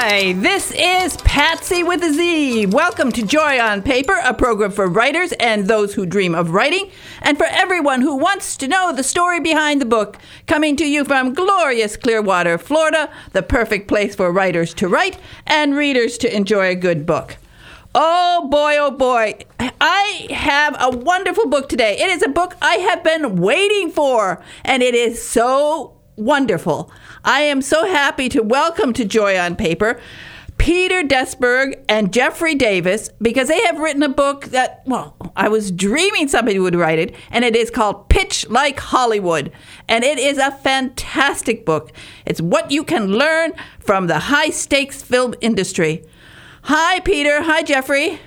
Hi, this is Patsy with a Z. Welcome to Joy on Paper, a program for writers and those who dream of writing, and for everyone who wants to know the story behind the book. Coming to you from glorious Clearwater, Florida, the perfect place for writers to write and readers to enjoy a good book. Oh boy, I have a wonderful book today. It is a book I have been waiting for, and it is so wonderful. I am so happy to welcome to Joy on Paper Peter Desberg and Jeffrey Davis, because they have written a book that, well, I was dreaming somebody would write it, and it is called Pitch Like Hollywood. And it is a fantastic book. It's what you can learn from the high-stakes film industry. Hi, Peter. Hi, Jeffrey.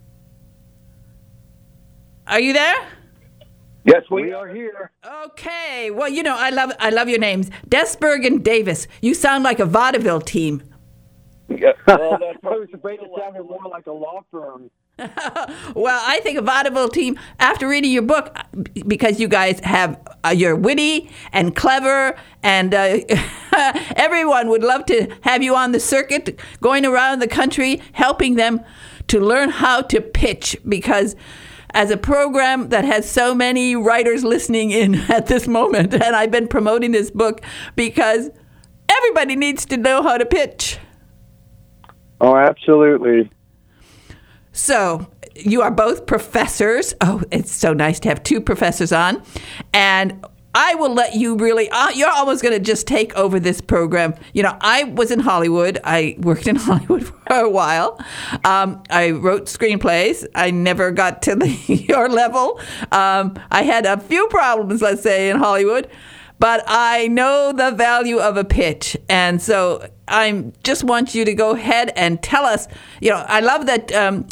Are you there? Yes, we are here. Okay. Well, you know, I love your names. Desberg and Davis. You sound like a vaudeville team. Yeah, well, that's I was afraid it sounded more like a law firm. Well, I think a vaudeville team, after reading your book, because you guys have, you're witty and clever, and everyone would love to have you on the circuit, going around the country, helping them to learn how to pitch, because as a program that has so many writers listening in at this moment, and I've been promoting this book because everybody needs to know how to pitch. Oh, absolutely. So you are both professors. Oh, it's so nice to have two professors on. And I will let you really, you're almost going to just take over this program. You know, I was in Hollywood. I worked in Hollywood for a while. I wrote screenplays. I never got to your level. I had a few problems, let's say, in Hollywood. But I know the value of a pitch. And so I just want you to go ahead and tell us, you know, I love that,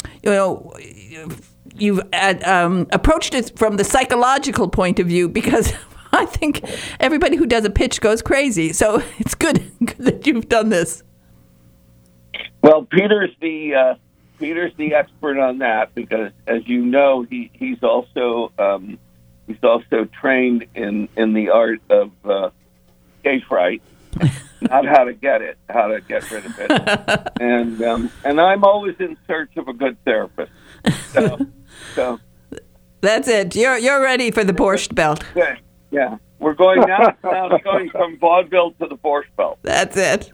you've approached it from the psychological point of view, because I think everybody who does a pitch goes crazy. So it's good that you've done this. Well, Peter's the expert on that, because, as you know, he's also trained in the art of stage fright, not how to get rid of it, and I'm always in search of a good therapist. So that's it. You're ready for the Borscht Belt. Yeah, we're going now. Going from vaudeville to the Borscht Belt. That's it.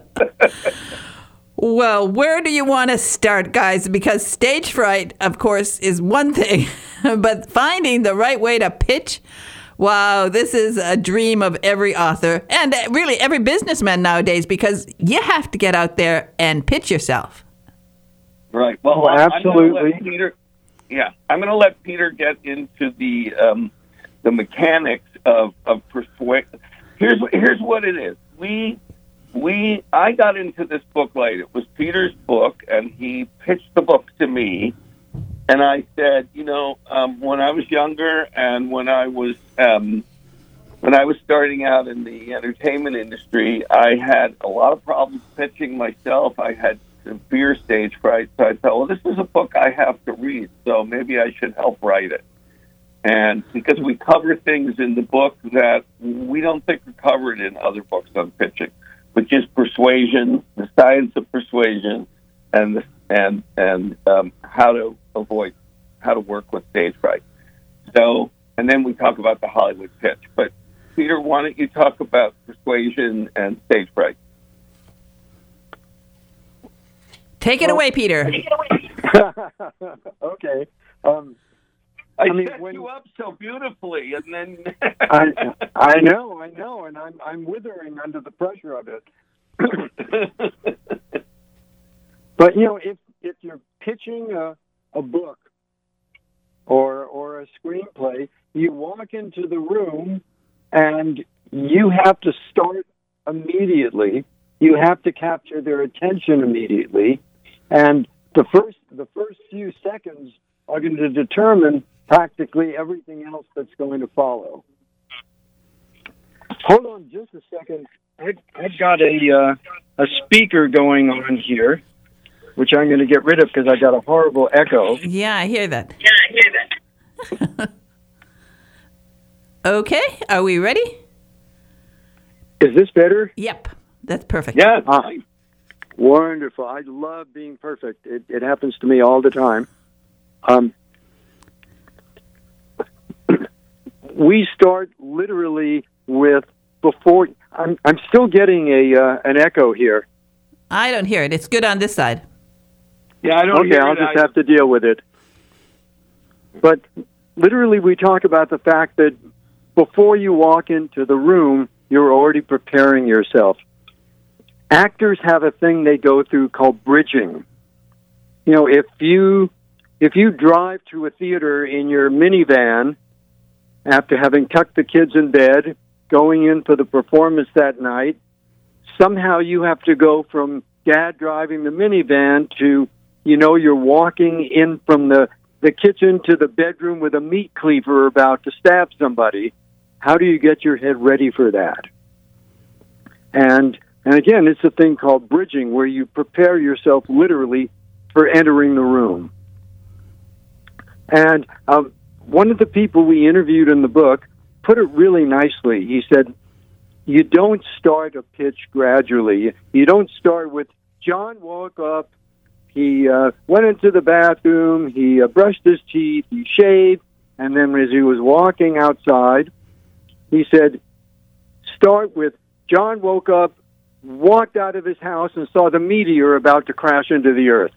Well, where do you want to start, guys? Because stage fright, of course, is one thing, but finding the right way to pitch, wow, this is a dream of every author and really every businessman nowadays, because you have to get out there and pitch yourself. Right. Well, absolutely. I'm going to let Peter get into the mechanics of persuasion. Here's what it is. I got into this book late. It was Peter's book, and he pitched the book to me. And I said, when I was younger and when I was starting out in the entertainment industry, I had a lot of problems pitching myself. I had severe stage fright. So I thought, well, this is a book I have to read, so maybe I should help write it. And because we cover things in the book that we don't think are covered in other books on pitching, which is persuasion, the science of persuasion, and how to work with stage fright. So, and then we talk about the Hollywood pitch. But Peter, why don't you talk about persuasion and stage fright? Take it away, Peter. Okay. I set you up so beautifully, and then I know, and I'm withering under the pressure of it. But if you're pitching a book or a screenplay, you walk into the room and you have to start immediately. You have to capture their attention immediately, and the first few seconds are going to determine practically everything else that's going to follow. Hold on just a second. I've got a speaker going on here, which I'm going to get rid of because I got a horrible echo. Yeah, I hear that. Okay, are we ready? Is this better? Yep, that's perfect. Yeah. Wonderful. I love being perfect. It happens to me all the time. We start literally with before. I'm still getting an echo here. I don't hear it. It's good on this side. Yeah, I don't hear it. Okay, I'll just have to deal with it. But literally, we talk about the fact that before you walk into the room, you're already preparing yourself. Actors have a thing they go through called bridging. You know, if you drive to a theater in your minivan after having tucked the kids in bed, going in for the performance that night, somehow you have to go from Dad driving the minivan to, you're walking in from the kitchen to the bedroom with a meat cleaver about to stab somebody. How do you get your head ready for that? And again, it's a thing called bridging, where you prepare yourself literally for entering the room. And one of the people we interviewed in the book put it really nicely. He said, you don't start a pitch gradually. You don't start with, John woke up, he went into the bathroom, he brushed his teeth, he shaved, and then as he was walking outside, he said, start with, John woke up, walked out of his house, and saw the meteor about to crash into the earth.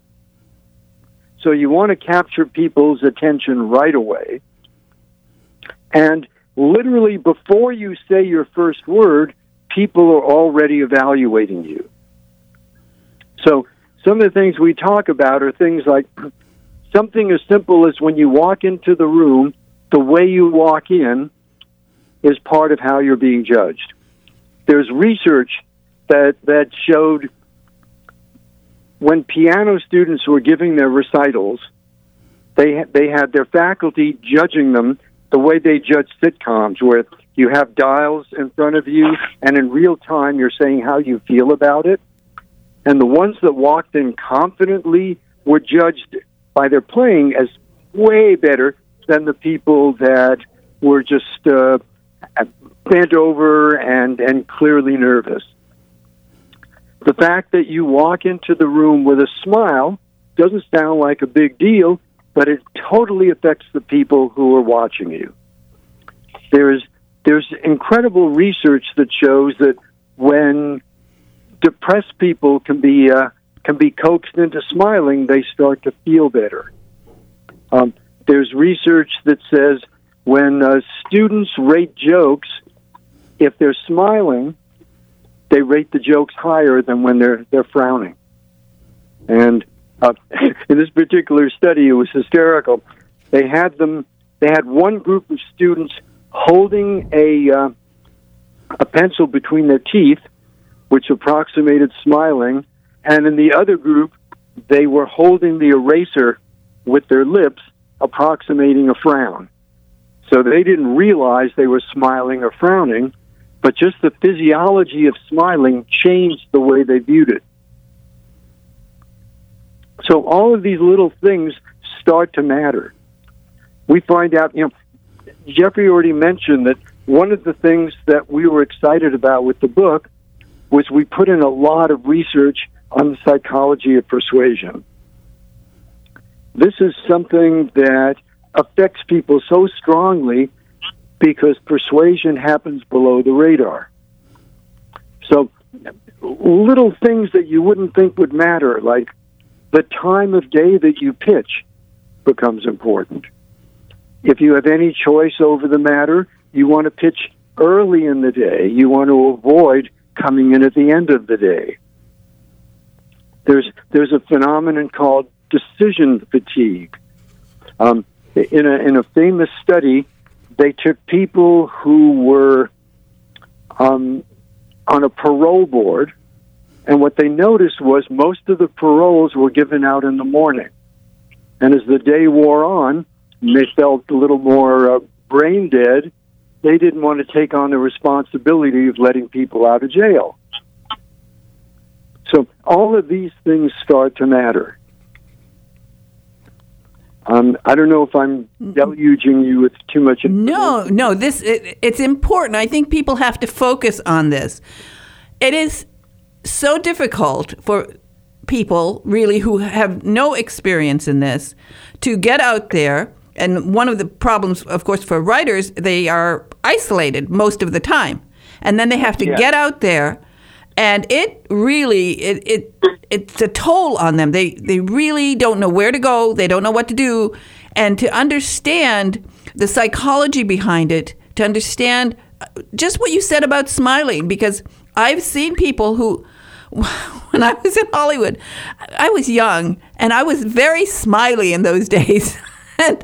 So you want to capture people's attention right away. And literally before you say your first word, people are already evaluating you. So some of the things we talk about are things like something as simple as when you walk into the room, the way you walk in is part of how you're being judged. There's research that showed when piano students were giving their recitals, they had their faculty judging them the way they judge sitcoms, where you have dials in front of you, and in real time you're saying how you feel about it. And the ones that walked in confidently were judged by their playing as way better than the people that were just bent over and clearly nervous. The fact that you walk into the room with a smile doesn't sound like a big deal, but it totally affects the people who are watching you. There's incredible research that shows that when depressed people can be coaxed into smiling, they start to feel better. There's research that says when students rate jokes, if they're smiling, they rate the jokes higher than when they're frowning. And in this particular study, it was hysterical. They had one group of students holding a pencil between their teeth, which approximated smiling, and in the other group, they were holding the eraser with their lips, approximating a frown. So they didn't realize they were smiling or frowning, but just the physiology of smiling changed the way they viewed it. So all of these little things start to matter. We find out, Jeffrey already mentioned that one of the things that we were excited about with the book was we put in a lot of research on the psychology of persuasion. This is something that affects people so strongly because persuasion happens below the radar. So little things that you wouldn't think would matter, like the time of day that you pitch, becomes important. If you have any choice over the matter, you want to pitch early in the day. You want to avoid coming in at the end of the day. There's a phenomenon called decision fatigue. In a famous study, they took people who were on a parole board, and what they noticed was most of the paroles were given out in the morning. And as the day wore on, and they felt a little more brain dead, they didn't want to take on the responsibility of letting people out of jail. So all of these things start to matter. I don't know if I'm deluging you with too much information. No, it's important. I think people have to focus on this. It is so difficult for people really who have no experience in this to get out there. And one of the problems, of course, for writers, they are isolated most of the time. And then they have to get out there, and it really, it's a toll on them. They really don't know where to go. They don't know what to do. And to understand the psychology behind it, to understand just what you said about smiling, because I've seen people who, when I was in Hollywood, I was young, and I was very smiley in those days. And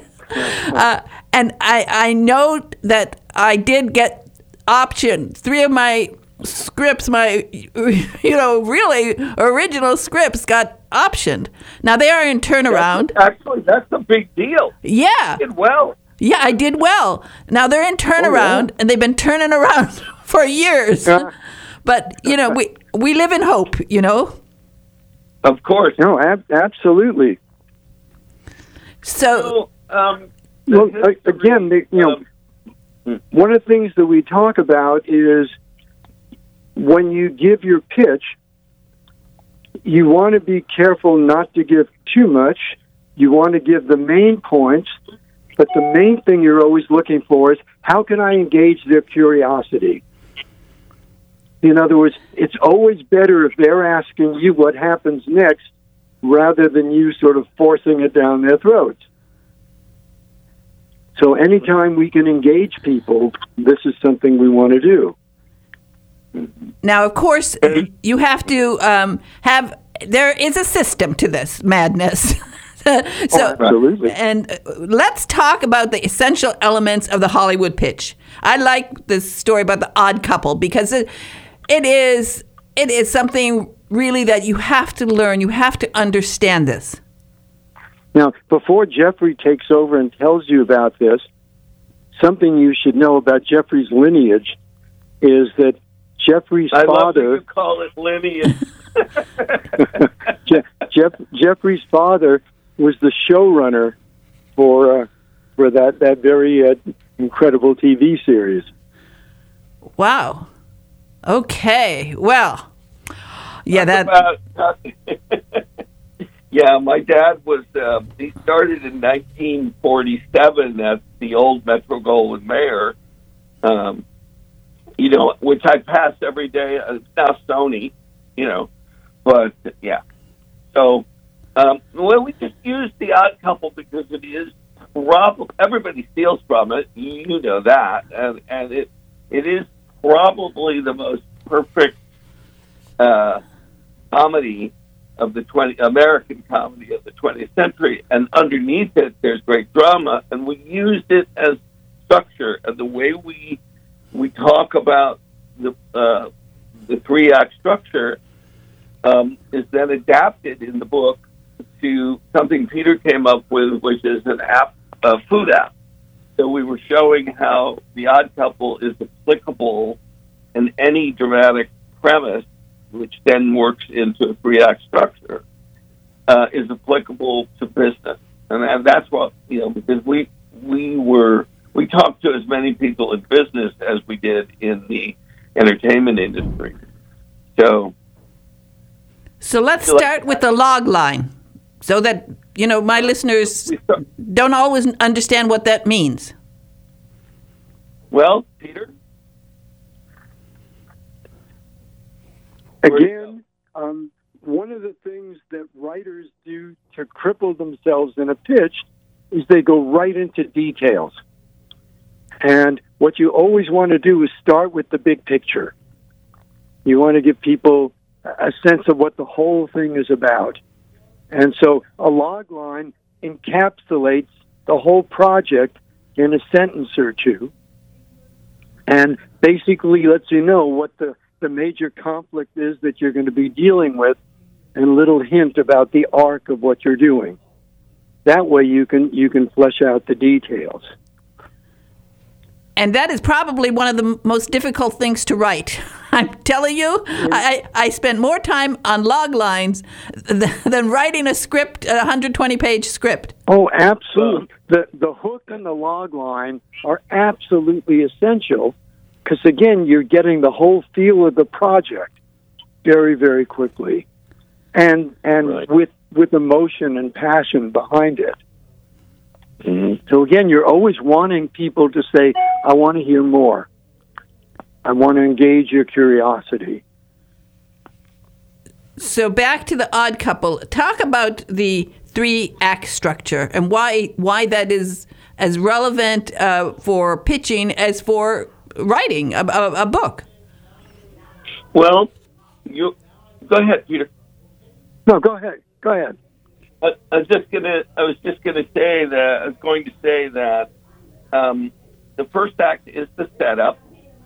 I know that I did get optioned 3 of my scripts, my really original scripts got optioned. Now they are in turnaround. Actually, that's a big deal. Yeah. You did well. Yeah, I did well. Now they're in turnaround, and they've been turning around for years. But we live in hope. Of course. No, absolutely. So, well, again, one of the things that we talk about is when you give your pitch, you want to be careful not to give too much. You want to give the main points, but the main thing you're always looking for is how can I engage their curiosity? In other words, it's always better if they're asking you what happens next rather than you sort of forcing it down their throats. So anytime we can engage people, this is something we want to do. Now, of course, you have to there is a system to this madness. Absolutely. And let's talk about the essential elements of the Hollywood pitch. I like this story about the Odd Couple because it is something really that you have to learn. You have to understand this. Now, before Jeffrey takes over and tells you about this, something you should know about Jeffrey's lineage is that Jeffrey's father... I love that you call it lineage. Jeffrey's father was the showrunner for that very incredible TV series. Wow. Okay. Well, yeah, Yeah, my dad was, he started in 1947 at the old Metro-Goldwyn-Mayer, which I pass every day. It's now Sony, but yeah. So, we just use The Odd Couple because it is everybody steals from it, you know that, and it is probably the most perfect comedy of the American comedy of the 20th century, and underneath it, there's great drama, and we used it as structure, and the way we talk about the 3-act structure is then adapted in the book to something Peter came up with, which is a food app. So we were showing how The Odd Couple is applicable in any dramatic premise, which then works into a 3-act structure, is applicable to business. And that's what, because we talked to as many people in business as we did in the entertainment industry. So let's start with the log line so that, my listeners don't always understand what that means. Well, Peter? Again, one of the things that writers do to cripple themselves in a pitch is they go right into details. And what you always want to do is start with the big picture. You want to give people a sense of what the whole thing is about. And so a log line encapsulates the whole project in a sentence or two and basically lets you know what the major conflict is that you're going to be dealing with and a little hint about the arc of what you're doing. That way you can flesh out the details. And that is probably one of the most difficult things to write. I'm telling you, I spent more time on log lines than writing a script, a 120-page script. Oh, absolutely. The hook and the log line are absolutely essential because, again, you're getting the whole feel of the project. very, very quickly, and Right. with emotion and passion behind it. So again, you're always wanting people to say, I want to hear more. I want to engage your curiosity. So back to The Odd Couple. Talk about the 3-act structure and why that is as relevant for pitching as for writing a book. Well, you go ahead, Peter. No, go ahead. Go ahead. I was going to say that the first act is the setup.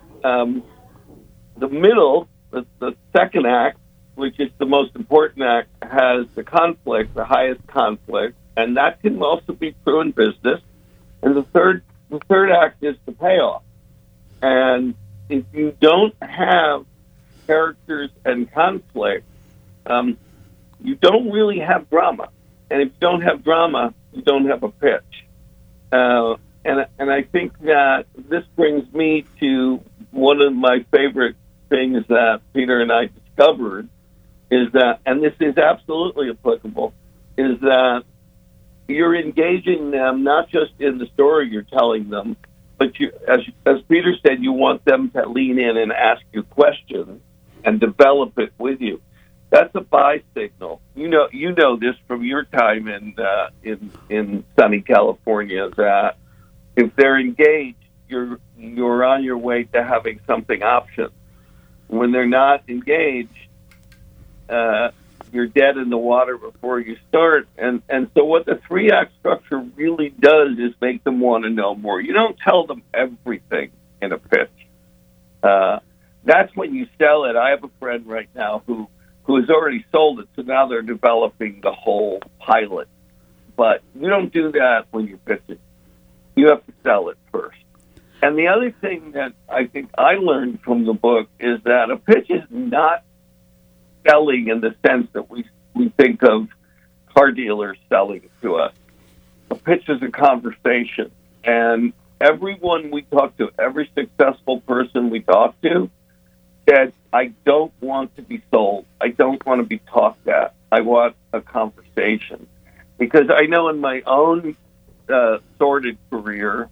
The middle, the second act, which is the most important act, has the conflict, the highest conflict, and that can also be true in business. And the third act is the payoff. And if you don't have characters and conflict, you don't really have drama. And if you don't have drama, you don't have a pitch. And I think that this brings me to one of my favorite things that Peter and I discovered is that, and this is absolutely applicable, is that you're engaging them not just in the story you're telling them, but you, as Peter said, you want them to lean in and ask you questions and develop it with you. That's a buy signal. You know this from your time in sunny California, that if they're engaged, you're on your way to having something option. When they're not engaged, you're dead in the water before you start. And so what the 3-act structure really does is make them want to know more. You don't tell them everything in a pitch. That's when you sell it. I have a friend right now who has already sold it, so now they're developing the whole pilot. But you don't do that when you're pitching. You have to sell it first. And the other thing that I think I learned from the book is that a pitch is not selling in the sense that we think of car dealers selling to us. A pitch is a conversation. And everyone we talk to, every successful person we talk to, said, I don't want to be sold. I don't want to be talked at. I want a conversation. Because I know in my own sordid career,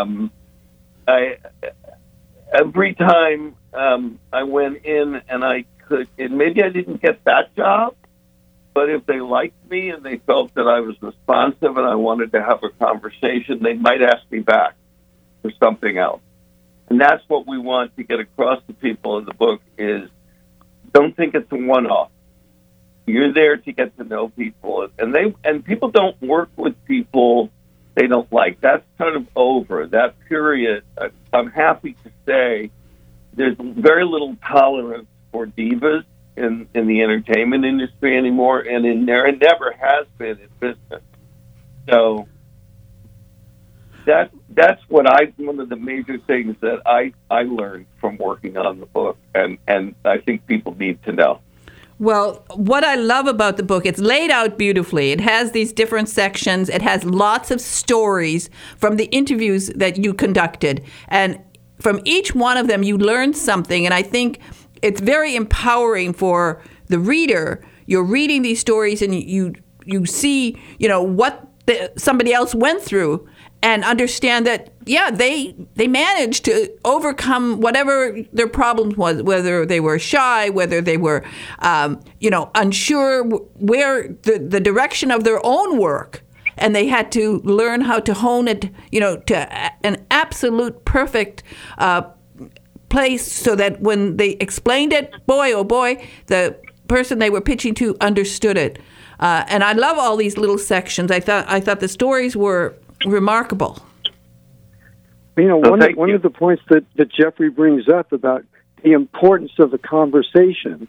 every time I went in and and maybe I didn't get that job, but if they liked me and they felt that I was responsive and I wanted to have a conversation, they might ask me back for something else. And that's what we want to get across to people in the book is don't think it's a one-off. You're there to get to know people. And people don't work with people they don't like. That's kind of over. That period, I'm happy to say, there's very little tolerance for divas in the entertainment industry anymore, and it never has been in business. So that's what one of the major things that I learned from working on the book, and I think people need to know. Well, what I love about the book, it's laid out beautifully. It has these different sections. It has lots of stories from the interviews that you conducted. And from each one of them, you learn something. And I think it's very empowering for the reader. You're reading these stories and you see, what somebody else went through and understand that, yeah, they managed to overcome whatever their problems was, whether they were shy, whether they were, unsure where the direction of their own work. And they had to learn how to hone it, to an absolute perfect place so that when they explained it, boy, oh boy, the person they were pitching to understood it. And I love all these little sections. I thought the stories were remarkable. One of the points that Jeffrey brings up about the importance of the conversation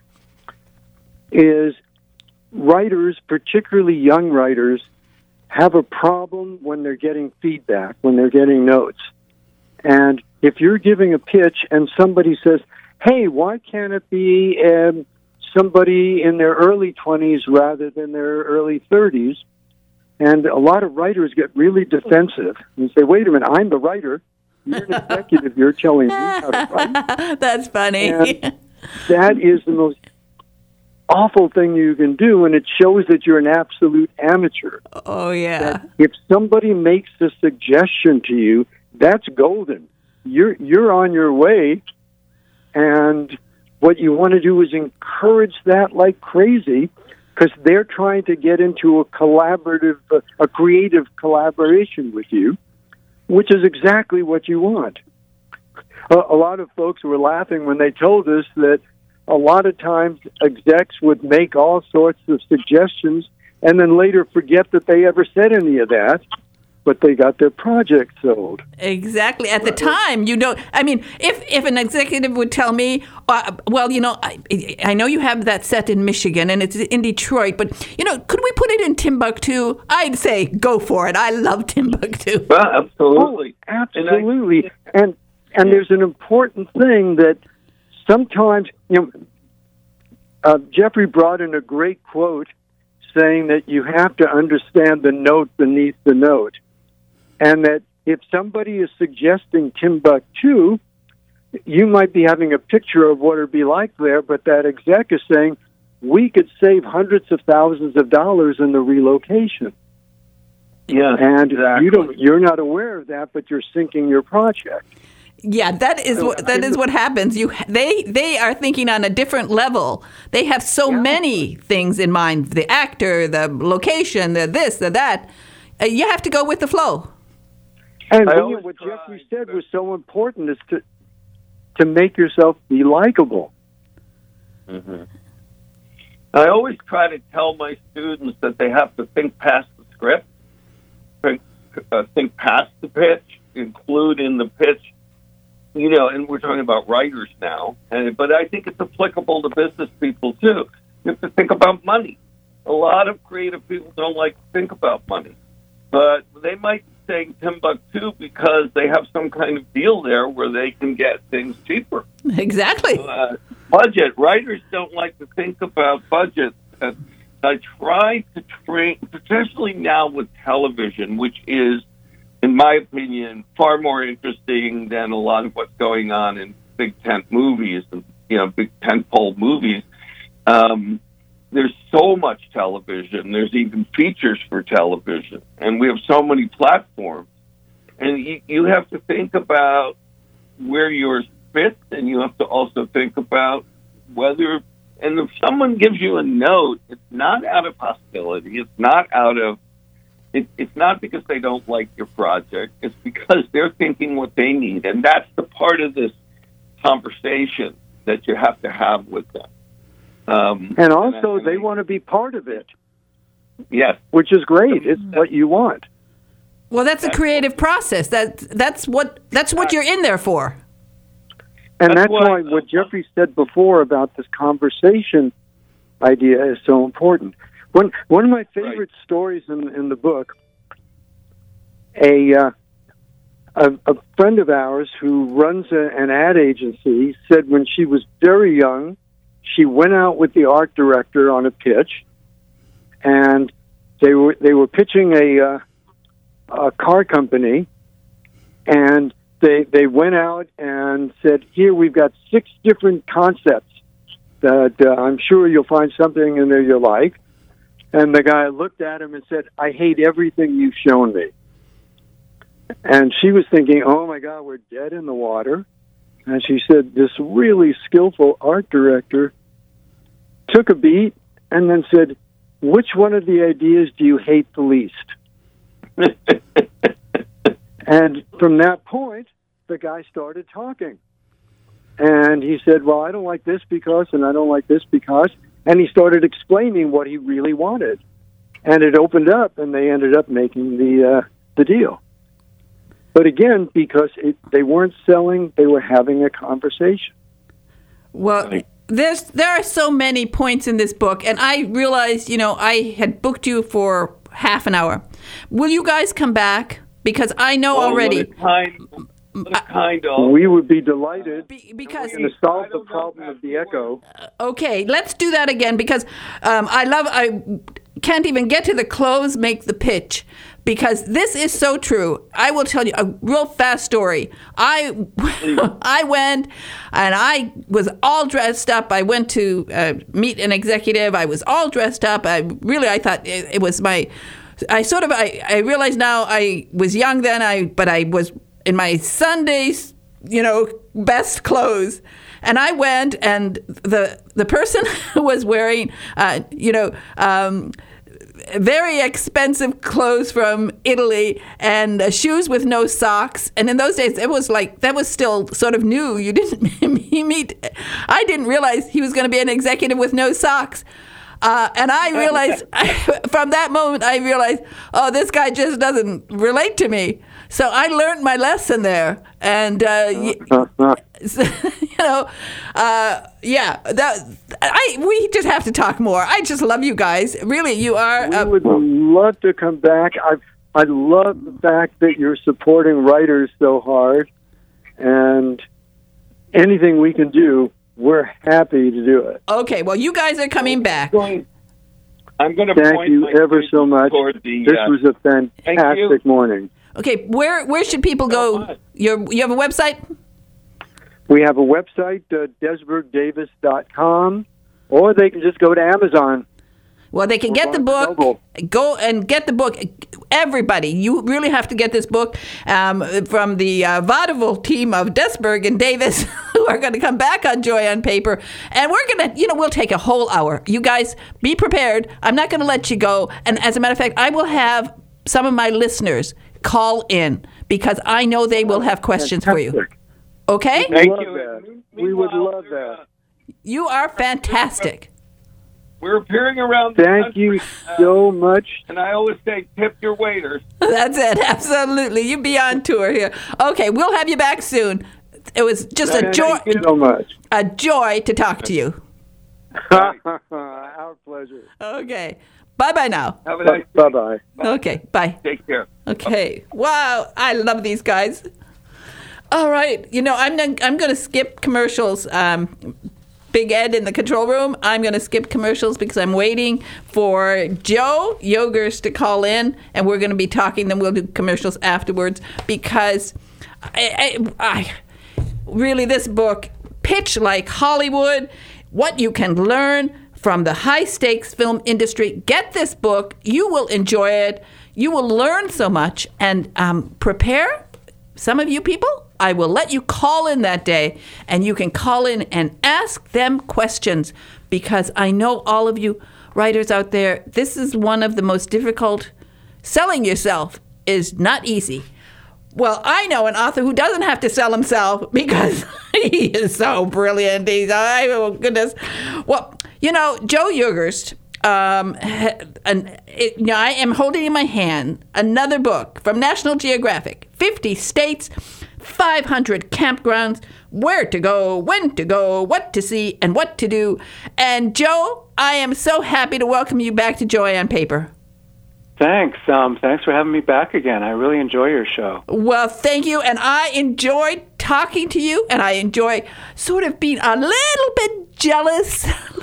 is writers, particularly young writers, have a problem when they're getting feedback, when they're getting notes. And if you're giving a pitch and somebody says, hey, why can't it be somebody in their early 20s rather than their early 30s? And a lot of writers get really defensive and say, wait a minute, I'm the writer. You're an executive. You're telling me how to write. That's funny. And that is the most awful thing you can do, and it shows that you're an absolute amateur. Oh, yeah. That if somebody makes a suggestion to you, that's golden. You're on your way, and what you want to do is encourage that like crazy, because they're trying to get into a creative collaboration with you, which is exactly what you want. A lot of folks were laughing when they told us that a lot of times execs would make all sorts of suggestions and then later forget that they ever said any of that, but they got their project sold. Exactly. At the time, I mean, if an executive would tell me, well, I know you have that set in Michigan and it's in Detroit, but, could we put it in Timbuktu? I'd say, go for it. I love Timbuktu. Well, absolutely. Oh, absolutely. And there's an important thing that sometimes, Jeffrey brought in a great quote saying that you have to understand the note beneath the note. And that if somebody is suggesting Timbuktu, you might be having a picture of what it'd be like there, but that exec is saying, we could save hundreds of thousands of dollars in the relocation. Yeah, and exactly. You're not aware of that, but you're sinking your project. Yeah, that is what happens. They are thinking on a different level. They have so many things in mind: the actor, the location, the this, the that. You have to go with the flow. And what Jeffrey said was so important is to make yourself be likable. Mm-hmm. I always try to tell my students that they have to think past the script, think past the pitch, include in the pitch. And we're talking about writers now, but I think it's applicable to business people too. You have to think about money. A lot of creative people don't like to think about money, but they might be saying Timbuktu because they have some kind of deal there where they can get things cheaper. Exactly. Budget. Writers don't like to think about budgets. I try to train, especially now with television, which is, in my opinion, far more interesting than a lot of what's going on in big tent movies, big tentpole movies. There's so much television. There's even features for television. And we have so many platforms. And you have to think about where yours fits, and you have to also think about whether, and if someone gives you a note, it's not out of hostility. It's not out of, it's not because they don't like your project. It's because they're thinking what they need. And that's the part of this conversation that you have to have with them. And also, they want to be part of it. Yes. Which is great. It's what you want. Well, that's a creative process. That's what you're in there for. And that's why what Jeffrey said before about this conversation idea is so important. One of my favorite stories in the book, a friend of ours who runs an ad agency said when she was very young, she went out with the art director on a pitch, and they were pitching a car company, and they went out and said, "Here, we've got 6 different concepts that I'm sure you'll find something in there you like." And the guy looked at him and said, "I hate everything you've shown me." And she was thinking, "Oh my God, we're dead in the water." And she said, this really skillful art director took a beat and then said, "Which one of the ideas do you hate the least?" And from that point, the guy started talking. And he said, "Well, I don't like this because, and I don't like this because." And he started explaining what he really wanted. And it opened up, and they ended up making the deal. But again, because they weren't selling, they were having a conversation. Well, there are so many points in this book, and I realized, I had booked you for half an hour. Will you guys come back? Because I know already. We would be delighted because to solve the problem of the echo. Okay, let's do that again because I can't even get to the close, make the pitch. because this is so true. I will tell you a real fast story. I went and I was all dressed up. I went to meet an executive. I was all dressed up. I thought it was my. I realize now I was young then. But I was in my Sundays, best clothes. And I went, and the person was wearing, very expensive clothes from Italy and shoes with no socks. And in those days, it was like, that was still sort of new. You didn't meet, I didn't realize he was going to be an executive with no socks. And I realized, from that moment, oh, this guy just doesn't relate to me. So I learned my lesson there. And, we just have to talk more. I just love you guys. Really, you are. We would love to come back. I love the fact that you're supporting writers so hard. And anything we can do, we're happy to do it. Okay, well, you guys are coming back. I'm going to thank you ever so much. This was a fantastic morning. Okay, where should people go? You have a website? We have a website, DesbergDavis.com, or they can just go to Amazon. Well, they can get the book. Go and get the book. Everybody, you really have to get this book from the vaudeville team of Desberg and Davis, who are going to come back on Joy on Paper. And we're going to, we'll take a whole hour. You guys, be prepared. I'm not going to let you go. And as a matter of fact, I will have some of my listeners call in because I know they will have questions for you. Okay? Thank you. We would love that. You are fantastic. We're appearing around the country. Thank you so much. And I always say, tip your waiters. That's it. Absolutely. You be on tour here. Okay, we'll have you back soon. It was just a joy. Thank you so much. A joy to talk to you. Our pleasure. Okay. Bye-bye now. Have a nice day. Bye-bye. Okay, bye. Take care. Okay. Wow, I love these guys. All right. I'm going to skip commercials. Big Ed in the control room, I'm going to skip commercials because I'm waiting for Joe Yogers to call in, and we're going to be talking. Then we'll do commercials afterwards because I really, this book, Pitch Like Hollywood, what you can learn from the high-stakes film industry. Get this book. You will enjoy it. You will learn so much. And prepare, some of you people, I will let you call in that day, and you can call in and ask them questions because I know all of you writers out there, this is one of the most difficult. Selling yourself is not easy. Well, I know an author who doesn't have to sell himself because he is so brilliant. Oh, goodness. Well, Joe Yogers, I am holding in my hand another book from National Geographic, 50 States, 500 Campgrounds, Where to Go, When to Go, What to See, and What to Do. And Joe, I am so happy to welcome you back to Joy on Paper. Thanks. Thanks for having me back again. I really enjoy your show. Well, thank you. And I enjoyed talking to you, and I enjoy sort of being a little bit jealous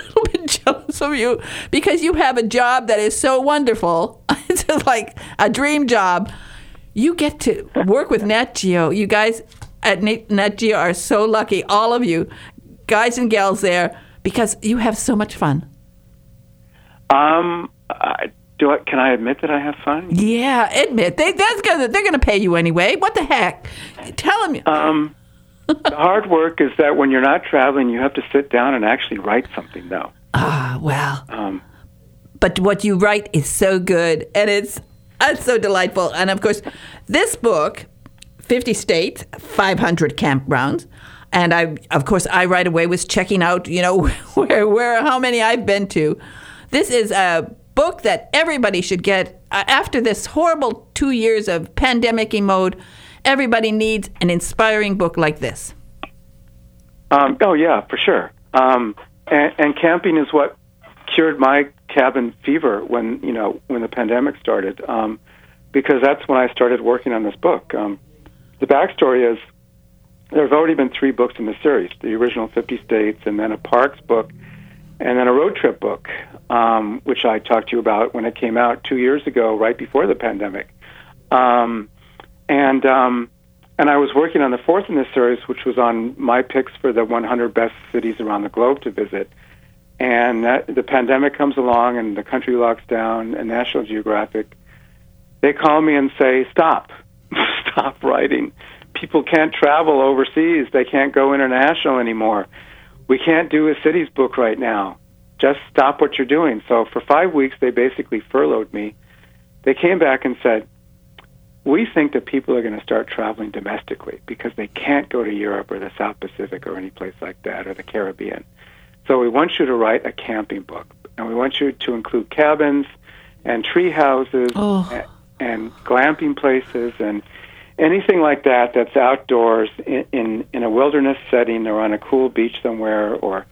of you because you have a job that is so wonderful. It's like a dream job. You get to work with Nat Geo. You guys at Nat Geo are so lucky, all of you, guys and gals there, because you have so much fun. Can I admit that I have fun? Yeah, admit. They're gonna pay you anyway. What the heck? Tell them. The hard work is that when you're not traveling, you have to sit down and actually write something, though. Ah, well. But what you write is so good, and it's so delightful. And, of course, this book, 50 States, 500 Campgrounds, and I right away was checking out, where how many I've been to. This is a book that everybody should get. After this horrible 2 years of pandemic mode, everybody needs an inspiring book like this. Oh, yeah, for sure. And camping is what cured my cabin fever when the pandemic started, because that's when I started working on this book. The backstory is there's already been 3 books in the series, the original 50 States, and then a parks book, and then a road trip book, which I talked to you about when it came out 2 years ago, right before the pandemic. And I was working on the fourth in this series, which was on my picks for the 100 best cities around the globe to visit. And the pandemic comes along and the country locks down, and National Geographic, they call me and say, stop writing. People can't travel overseas. They can't go international anymore. We can't do a cities book right now. Just stop what you're doing. So for 5 weeks, they basically furloughed me. They came back and said, we think that people are going to start traveling domestically because they can't go to Europe or the South Pacific or any place like that, or the Caribbean. So we want you to write a camping book, and we want you to include cabins and tree houses and glamping places and anything like that that's outdoors in a wilderness setting or on a cool beach somewhere, or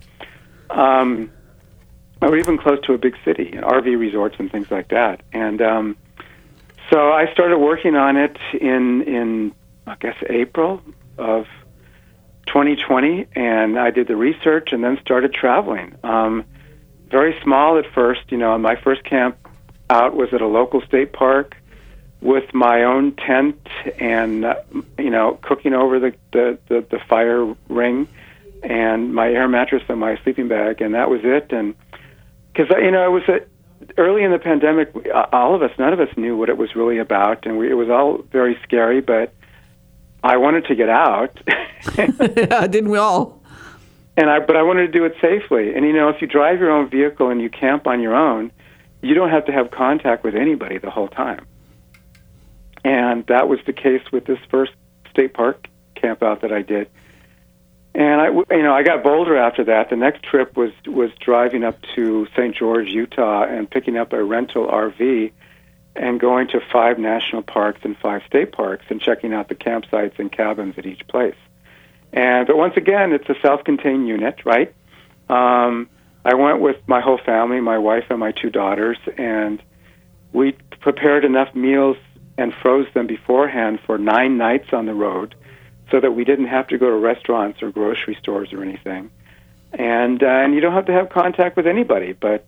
even close to a big city, RV resorts and things like that. And so I started working on it in I guess, April of 2020, and I did the research and then started traveling. Very small at first. My first camp out was at a local state park with my own tent and, cooking over the fire ring and my air mattress and my sleeping bag, and that was it. And because, it was early in the pandemic, none of us knew what it was really about, and it was all very scary, but I wanted to get out. Yeah, didn't we all? But I wanted to do it safely. And, if you drive your own vehicle and you camp on your own, you don't have to have contact with anybody the whole time. And that was the case with this first state park camp out that I did. And I got bolder after that. The next trip was driving up to St. George, Utah, and picking up a rental RV and going to 5 national parks and 5 state parks and checking out the campsites and cabins at each place. But once again, it's a self-contained unit, right? I went with my whole family, my wife and my 2 daughters, and we prepared enough meals and froze them beforehand for 9 nights on the road, so that we didn't have to go to restaurants or grocery stores or anything. And you don't have to have contact with anybody. But,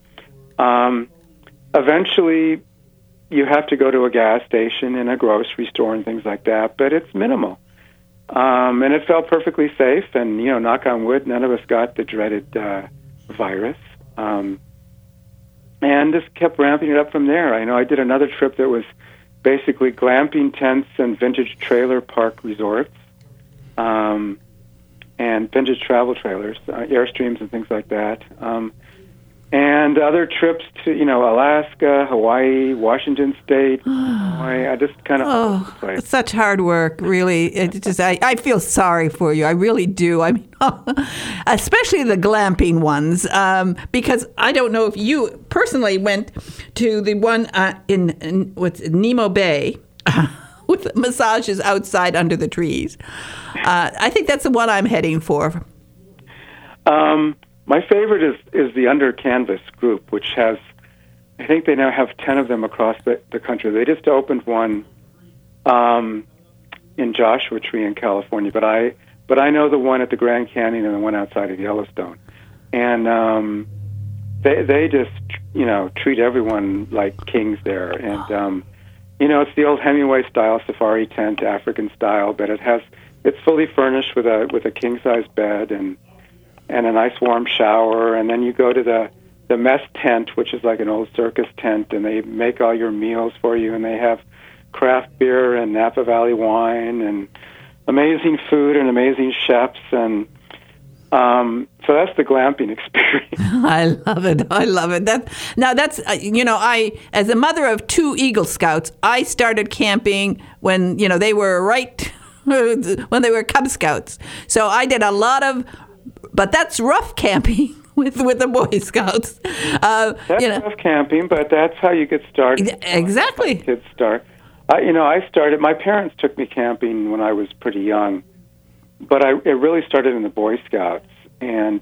eventually you have to go to a gas station and a grocery store and things like that, but it's minimal. And it felt perfectly safe. And, knock on wood, none of us got the dreaded virus. And just kept ramping it up from there. I did another trip that was basically glamping tents and vintage trailer park resorts, and vintage travel trailers, Airstreams and things like that, and other trips to Alaska, Hawaii, Washington State. I just kind of all over the place. It's such hard work, really. It just I feel sorry for you. I really do. I mean, especially the glamping ones, because I don't know if you personally went to the one in Nemo Bay with massages outside under the trees. I think that's the one I'm heading for. My favorite is the Under Canvas group, which has, I think they now have 10 of them across the country. They just opened one in Joshua Tree in California, but I know the one at the Grand Canyon and the one outside of Yellowstone. And they just, treat everyone like kings there. And, it's the old Hemingway-style safari tent, African style, but it's fully furnished with a king-size bed and a nice warm shower. And then you go to the mess tent, which is like an old circus tent, and they make all your meals for you, and they have craft beer and Napa Valley wine and amazing food and amazing chefs. And so that's the glamping experience. I love it. That's I, as a mother of 2 Eagle Scouts, I started camping when they were when they were Cub Scouts. So I did a lot of, but that's rough camping with the Boy Scouts. That's rough camping, but that's how you get started. Exactly. Kids start. I started. My parents took me camping when I was pretty young, but it really started in the Boy Scouts, and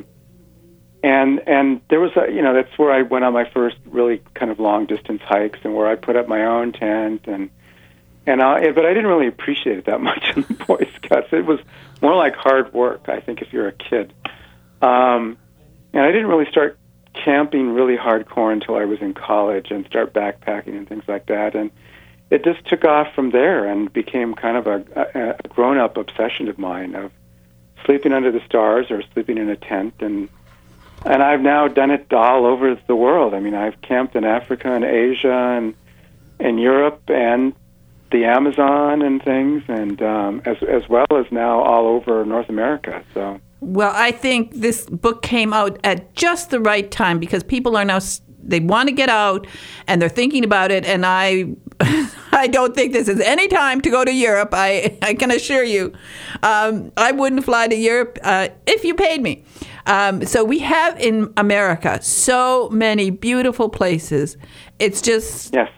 there was that's where I went on my first really kind of long distance hikes, and where I put up my own tent, but I didn't really appreciate it that much in the Boy Scouts. It was more like hard work, I think, if you're a kid. And I didn't really start camping really hardcore until I was in college and start backpacking and things like that. And it just took off from there and became kind of a grown-up obsession of mine of sleeping under the stars or sleeping in a tent. And I've now done it all over the world. I mean, I've camped in Africa and Asia and Europe and the Amazon and things, and as well as now all over North America. So, well, I think this book came out at just the right time because people are now they want to get out and they're thinking about it. And I don't think this is any time to go to Europe. I can assure you, I wouldn't fly to Europe if you paid me. So we have in America so many beautiful places. It's just yes.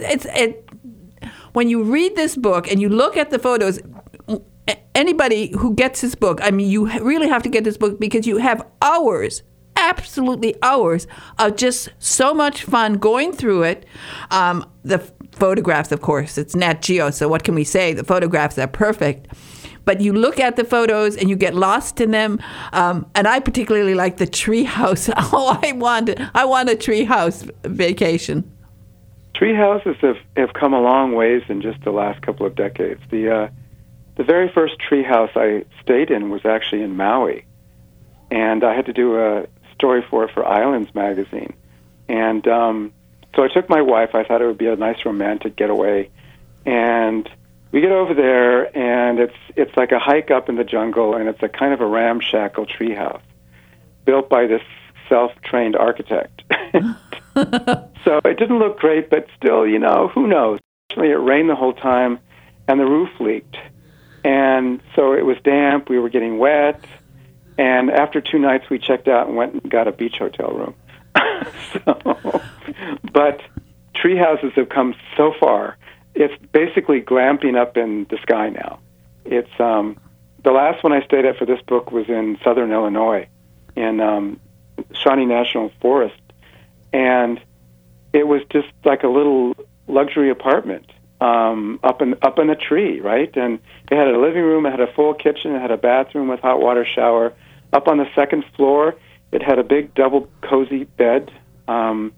When you read this book and you look at the photos, anybody who gets this book, I mean, you really have to get this book because you have hours, absolutely hours of just so much fun going through it. The photographs, of course, it's Nat Geo, so what can we say? The photographs are perfect. But you look at the photos and you get lost in them. And I particularly like the tree house. Oh, I want a tree house vacation. Tree houses have come a long ways in just the last couple of decades. The very first tree house I stayed in was actually in Maui, and I had to do a story for it for Islands magazine. And so I took my wife. I thought it would be a nice romantic getaway, and we get over there, and it's like a hike up in the jungle, and it's a kind of a ramshackle tree house built by this self-trained architect. So it didn't look great, but still, who knows? Actually, it rained the whole time, and the roof leaked. And so it was damp, we were getting wet, and after 2 nights we checked out and went and got a beach hotel room. But tree houses have come so far. It's basically glamping up in the sky now. It's the last one I stayed at for this book was in southern Illinois, in Shawnee National Forest, and it was just like a little luxury apartment up in a tree, right? And it had a living room, it had a full kitchen, it had a bathroom with hot water shower. Up on the second floor, it had a big double cozy bed, and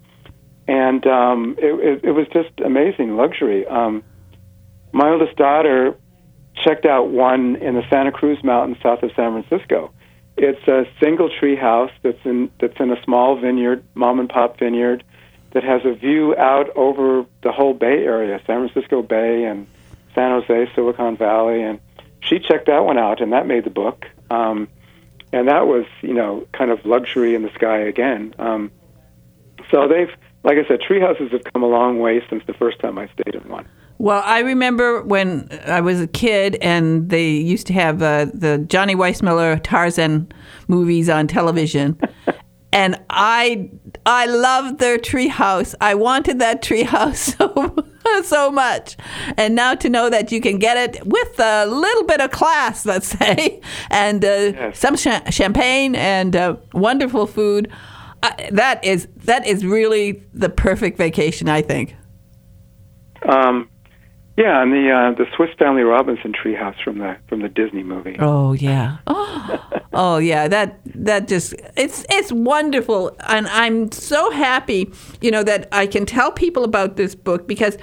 it was just amazing luxury. My oldest daughter checked out one in the Santa Cruz Mountains south of San Francisco. It's a single tree house that's in a small vineyard, mom and pop vineyard, that has a view out over the whole Bay Area, San Francisco Bay and San Jose, Silicon Valley, and she checked that one out, and that made the book. And that was, kind of luxury in the sky again. So like I said, tree houses have come a long way since the first time I stayed in one. Well, I remember when I was a kid and they used to have the Johnny Weissmuller Tarzan movies on television. And I loved their treehouse. I wanted that treehouse so much. And now to know that you can get it with a little bit of class, let's say, and yes, some champagne and wonderful food, that is really the perfect vacation, I think. Yeah, and the Swiss Family Robinson treehouse from the Disney movie. Oh yeah, oh yeah. That just it's wonderful, and I'm so happy, that I can tell people about this book because,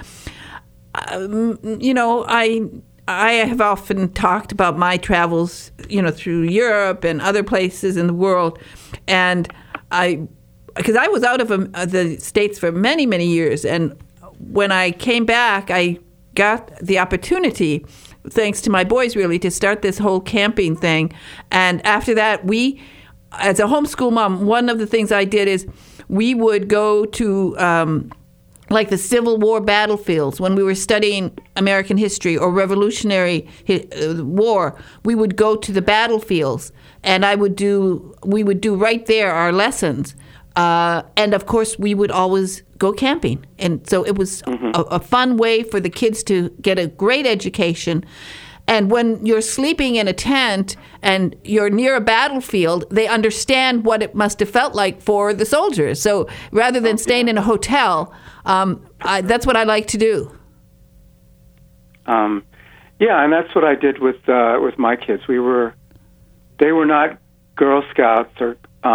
I have often talked about my travels, through Europe and other places in the world, and because I was out of the States for many, many years, and when I came back, I got the opportunity, thanks to my boys really, to start this whole camping thing. And after that, we, as a homeschool mom, one of the things I did is we would go to like the Civil War battlefields when we were studying American history or Revolutionary War. We would go to the battlefields, and we would do right there our lessons. And of course, we would always go camping. And so it was a fun way for the kids to get a great education. And when you're sleeping in a tent and you're near a battlefield, they understand what it must have felt like for the soldiers. So rather than staying in a hotel, that's what I like to do. Yeah, and that's what I did with my kids. They were not Girl Scouts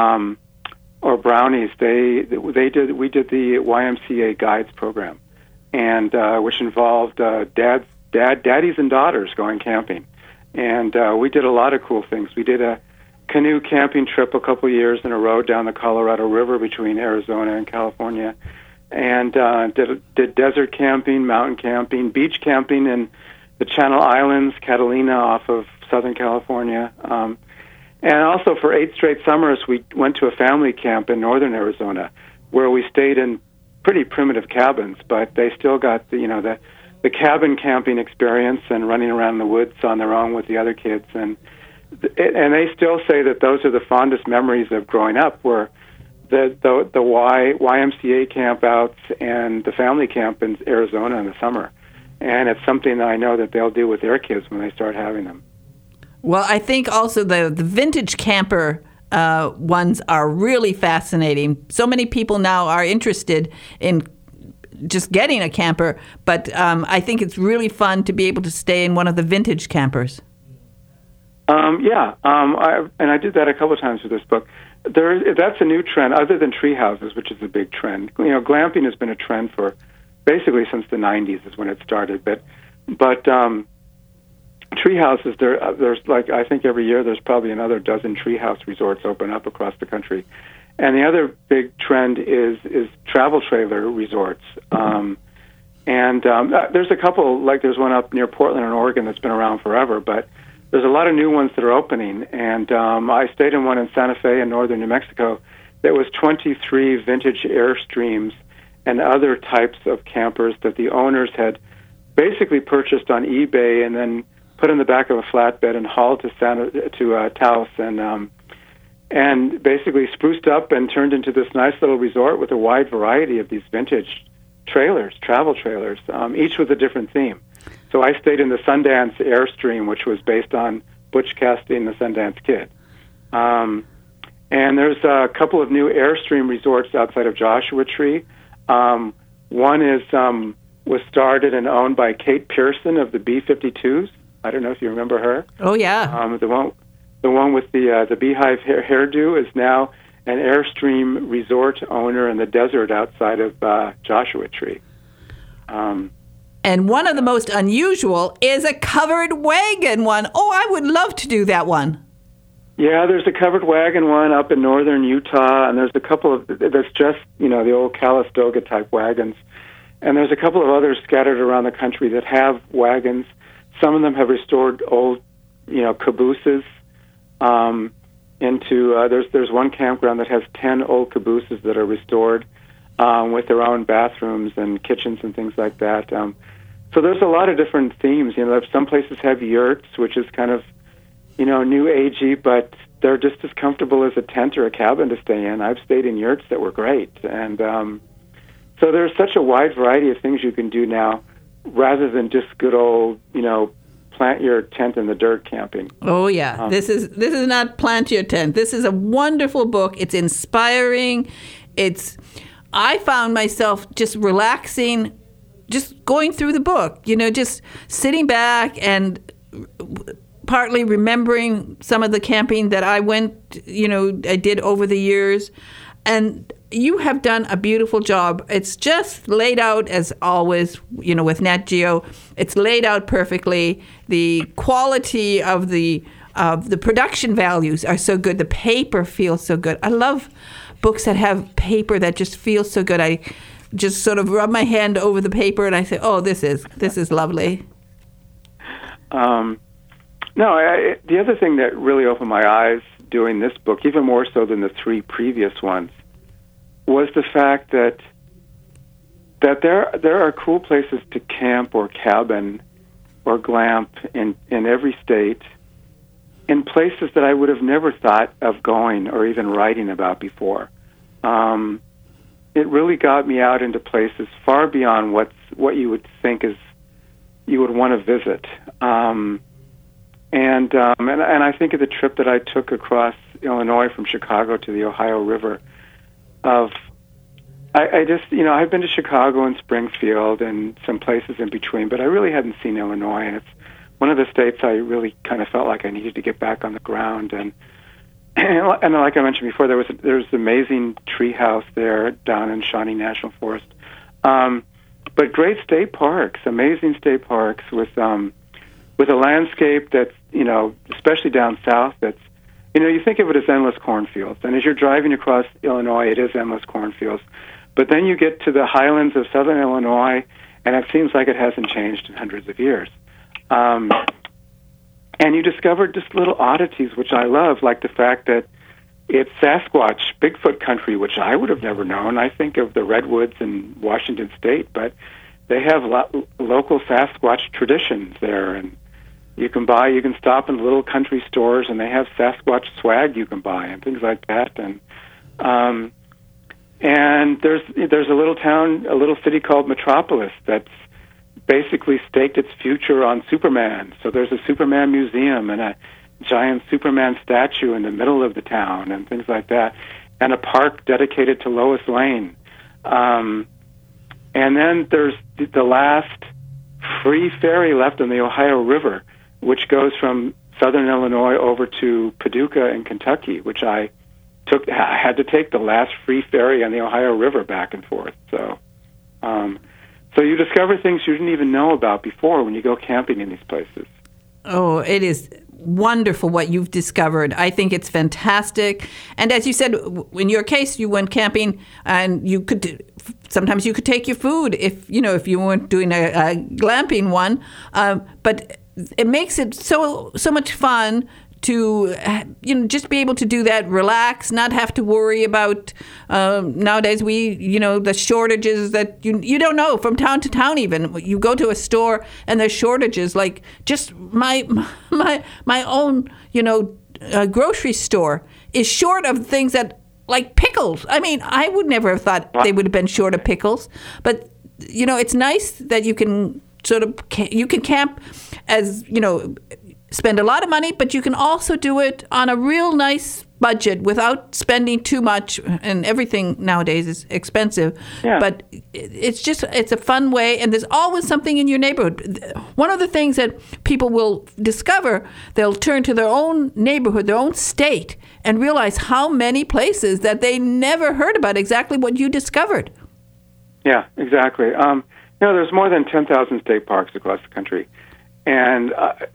or brownies. We did the YMCA guides program, and which involved daddies and daughters going camping. And we did a lot of cool things. We did a canoe camping trip a couple years in a row down the Colorado River between Arizona and California, and did desert camping, mountain camping, beach camping in the Channel Islands, Catalina off of Southern California. And also for 8 straight summers, we went to a family camp in northern Arizona where we stayed in pretty primitive cabins, but they still got the cabin camping experience and running around in the woods on their own with the other kids. And they still say that those are the fondest memories of growing up, were the YMCA campouts and the family camp in Arizona in the summer. And it's something that I know that they'll do with their kids when they start having them. Well, I think also the vintage camper ones are really fascinating. So many people now are interested in just getting a camper, but I think it's really fun to be able to stay in one of the vintage campers. I did that a couple of times with this book. That's a new trend, other than tree houses, which is a big trend. Glamping has been a trend for basically since the 90s is when it started. But tree houses, there's like, I think every year there's probably another dozen tree house resorts open up across the country. And the other big trend is travel trailer resorts. There's a couple, like there's one up near Portland in Oregon that's been around forever, but there's a lot of new ones that are opening. And I stayed in one in Santa Fe in northern New Mexico that was 23 vintage Airstreams and other types of campers that the owners had basically purchased on eBay and then put in the back of a flatbed and hauled to Taos and basically spruced up and turned into this nice little resort with a wide variety of these vintage trailers, travel trailers, each with a different theme. So I stayed in the Sundance Airstream, which was based on Butch Cassidy and the Sundance Kid. And there's a couple of new Airstream resorts outside of Joshua Tree. One was started and owned by Kate Pearson of the B-52s. I don't know if you remember her. Oh, yeah. The one with the beehive hairdo is now an Airstream resort owner in the desert outside of Joshua Tree. And one of the most unusual is a covered wagon one. Oh, I would love to do that one. Yeah, there's a covered wagon one up in northern Utah, and there's a couple of, that's just, the old Calistoga type wagons. And there's a couple of others scattered around the country that have wagons. Some of them have restored old, cabooses there's one campground that has 10 old cabooses that are restored with their own bathrooms and kitchens and things like that. So there's a lot of different themes. Some places have yurts, which is kind of, new agey, but they're just as comfortable as a tent or a cabin to stay in. I've stayed in yurts that were great. And so there's such a wide variety of things you can do now rather than just good old, plant your tent in the dirt camping. Oh, yeah. This is not plant your tent. This is a wonderful book. It's inspiring. I found myself just relaxing, just going through the book, just sitting back and partly remembering some of the camping that I I did over the years. And you have done a beautiful job. It's just laid out as always, with Nat Geo. It's laid out perfectly. The quality of the production values are so good. The paper feels so good. I love books that have paper that just feels so good. I just sort of rub my hand over the paper and I say, "Oh, this is lovely." The other thing that really opened my eyes doing this book, even more so than the 3 previous ones, was the fact that there are cool places to camp or cabin or glamp in every state, in places that I would have never thought of going or even writing about before. It really got me out into places far beyond what you would think you would want to visit. And I think of the trip that I took across Illinois from Chicago to the Ohio River. I've been to Chicago and Springfield and some places in between, but I really hadn't seen Illinois, and it's one of the states I really kind of felt like I needed to get back on the ground. And like I mentioned before, there's an amazing tree house there down in Shawnee National Forest. but great state parks, amazing state parks with a landscape that's, especially down south, that's, you think of it as endless cornfields. And as you're driving across Illinois, it is endless cornfields. But then you get to the highlands of southern Illinois, and it seems like it hasn't changed in hundreds of years. And you discovered just little oddities, which I love, like the fact that it's Sasquatch, Bigfoot country, which I would have never known. I think of the redwoods in Washington State, but they have local Sasquatch traditions there, and you can stop in little country stores, and they have Sasquatch swag you can buy and things like that. And there's a little city called Metropolis that's basically staked its future on Superman. So there's a Superman museum and a giant Superman statue in the middle of the town and things like that, and a park dedicated to Lois Lane. And then there's the last free ferry left on the Ohio River, which goes from southern Illinois over to Paducah in Kentucky, which I had to take the last free ferry on the Ohio River back and forth. So you discover things you didn't even know about before when you go camping in these places. Oh, it is wonderful what you've discovered. I think it's fantastic. And as you said, in your case, you went camping, and sometimes you could take your food if you weren't doing a glamping one. But it makes it so much fun to just be able to do that, relax, not have to worry about nowadays the shortages that you don't know from town to town. Even you go to a store and there's shortages. Like just my own grocery store is short of things that, like pickles. I mean, I would never have thought they would have been short of pickles, but it's nice that you can camp as spend a lot of money, but you can also do it on a real nice budget without spending too much, and everything nowadays is expensive. Yeah. But it's a fun way, and there's always something in your neighborhood. One of the things that people will discover, they'll turn to their own neighborhood, their own state, and realize how many places that they never heard about, exactly what you discovered. Yeah, exactly. There's more than 10,000 state parks across the country. And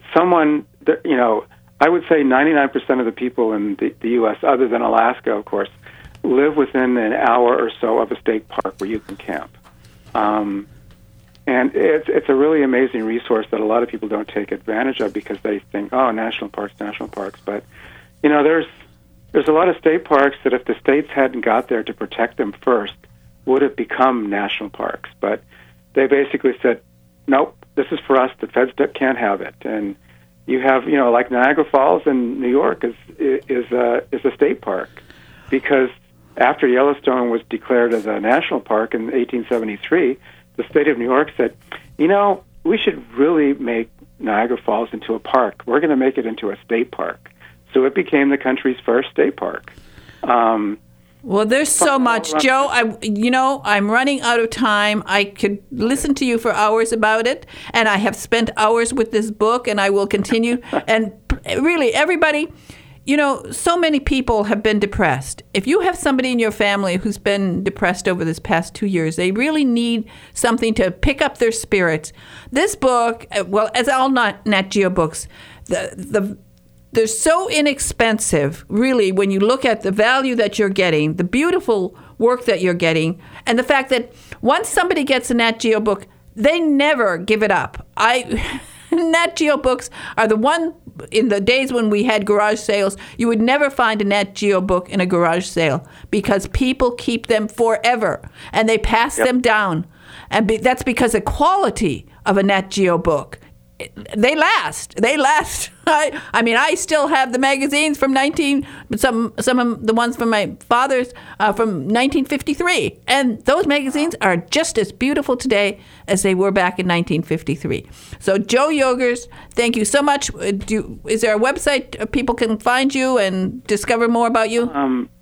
I would say 99% of the people in the U.S., other than Alaska, of course, live within an hour or so of a state park where you can camp. And it's a really amazing resource that a lot of people don't take advantage of because they think, national parks. But, there's a lot of state parks that if the states hadn't got there to protect them first, would have become national parks. But they basically said, nope, this is for us. The feds can't have it. And you have, like Niagara Falls in New York is a state park because after Yellowstone was declared as a national park in 1873, the state of New York said, we should really make Niagara Falls into a park. We're going to make it into a state park. So it became the country's first state park. Well, there's so much, Joe. I'm running out of time. I could listen to you for hours about it, and I have spent hours with this book, and I will continue. And really, everybody, so many people have been depressed. If you have somebody in your family who's been depressed over this past 2 years, they really need something to pick up their spirits. This book, well, as all Nat Geo books, they're so inexpensive, really, when you look at the value that you're getting, the beautiful work that you're getting, and the fact that once somebody gets a Nat Geo book, they never give it up. Nat Geo books are the one, in the days when we had garage sales, you would never find a Nat Geo book in a garage sale because people keep them forever, and they pass them down. And that's because the quality of a Nat Geo book. They last. I mean, I still have the magazines from some of the ones from my father's from 1953, and those magazines are just as beautiful today as they were back in 1953. So, Joe Yogers, thank you so much. Is there a website people can find you and discover more about you?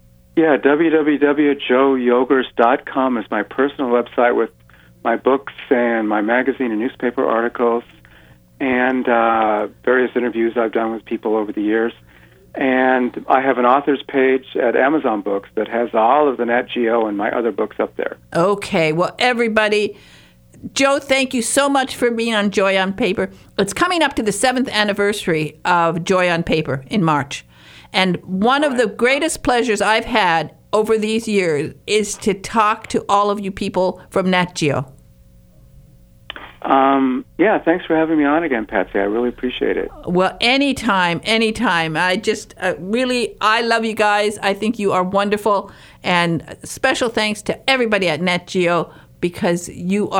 www.joeyogers.com is my personal website with my books and my magazine and newspaper articles, and various interviews I've done with people over the years. And I have an author's page at Amazon Books that has all of the Nat Geo and my other books up there. Okay. Well, everybody, Joe, thank you so much for being on Joy on Paper. It's coming up to the 7th anniversary of Joy on Paper in March. And one of the greatest pleasures I've had over these years is to talk to all of you people from Nat Geo. Yeah, thanks for having me on again, Patsy. I really appreciate it. Well, anytime. I just I love you guys. I think you are wonderful. And special thanks to everybody at Nat Geo, because you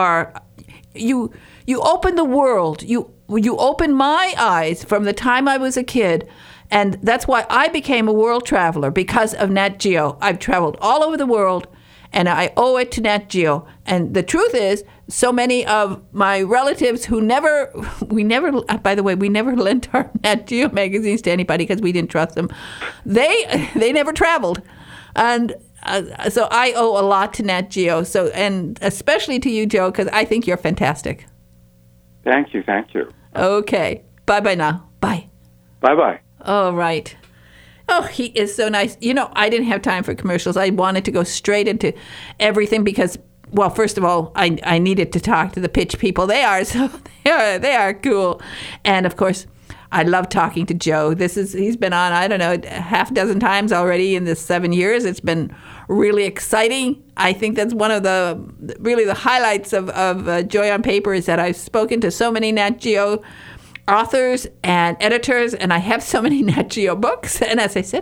open the world. You open my eyes from the time I was a kid. And that's why I became a world traveler, because of Nat Geo. I've traveled all over the world, and I owe it to Nat Geo. And the truth is, so many of my relatives who we never lent our Nat Geo magazines to anybody because we didn't trust them. They never traveled. And so I owe a lot to Nat Geo. So, and especially to you, Joe, because I think you're fantastic. Thank you. Okay. Bye-bye now. Bye. Bye-bye. All right. Oh, he is so nice. I didn't have time for commercials. I wanted to go straight into everything because, well, first of all, I needed to talk to the pitch people. They are cool. And, of course, I love talking to Joe. He's been on, I don't know, half a dozen times already in this 7 years. It's been really exciting. I think that's one of the highlights of Joy on Paper is that I've spoken to so many Nat Geo authors and editors, and I have so many Nat Geo books. And as I said,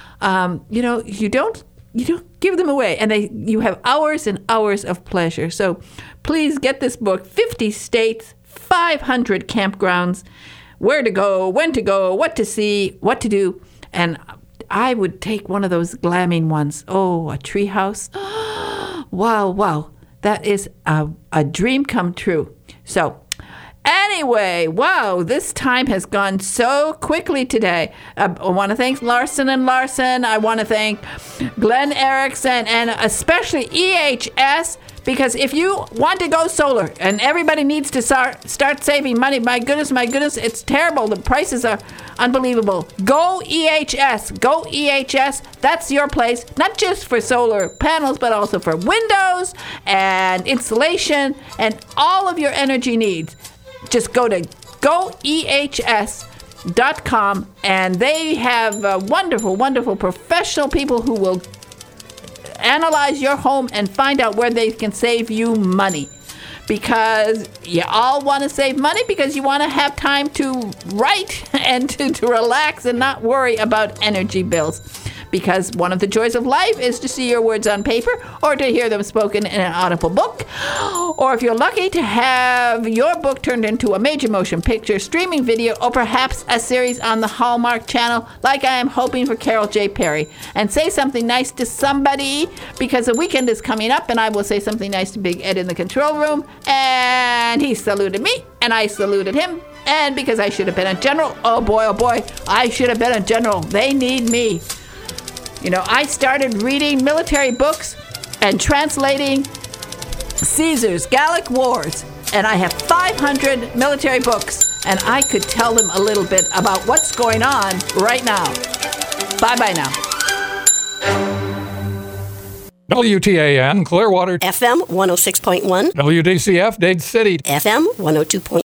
you don't give them away, and you have hours and hours of pleasure. So please get this book, 50 States, 500 Campgrounds, where to go, when to go, what to see, what to do. And I would take one of those glamming ones. Oh, a tree house. Wow. That is a dream come true. So anyway, wow, this time has gone so quickly today. I want to thank Larson & Larson. I want to thank Glenn Erickson, and especially EHS, because if you want to go solar, and everybody needs to start saving money, my goodness, it's terrible. The prices are unbelievable. Go EHS. Go EHS. That's your place, not just for solar panels, but also for windows and insulation and all of your energy needs. Just go to goehs.com, and they have wonderful professional people who will analyze your home and find out where they can save you money. Because you all want to save money because you want to have time to write and to relax and not worry about energy bills. Because one of the joys of life is to see your words on paper or to hear them spoken in an audible book. Or if you're lucky, to have your book turned into a major motion picture, streaming video, or perhaps a series on the Hallmark Channel, like I am hoping for Carol J. Perry. And say something nice to somebody, because the weekend is coming up, and I will say something nice to Big Ed in the control room. And he saluted me, and I saluted him. And because I should have been a general, oh boy, I should have been a general. They need me. I started reading military books and translating Caesar's Gallic Wars, and I have 500 military books, and I could tell them a little bit about what's going on right now. Bye-bye now. WTAN, Clearwater. FM 106.1. WDCF, Dade City. FM 102.9.